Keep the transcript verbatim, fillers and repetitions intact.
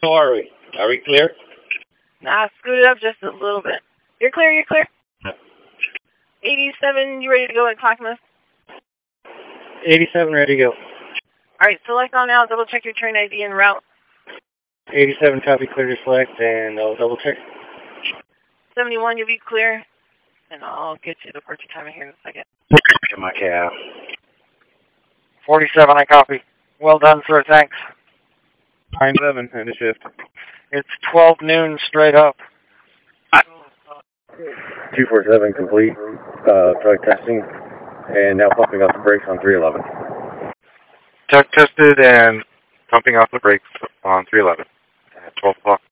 How are we? Are we clear? Nah, scoot it up just a little bit. You're clear, you're clear. eighty-seven, you ready to go at Clackamas? eighty-seven, ready to go. Alright, select on out, double check your train I D and route. eighty-seven, copy, clear to select, and I'll double check. seventy-one, you'll be clear. And I'll get you the departure timing here in a second. Get my cab. forty-seven, I copy. Well done, sir, thanks. nine seven, end of shift. It's twelve noon, straight up. two forty-seven, complete. Uh, drug testing. And now pumping off the brakes on three eleven. Test tested and pumping off the brakes on three eleven at twelve o'clock.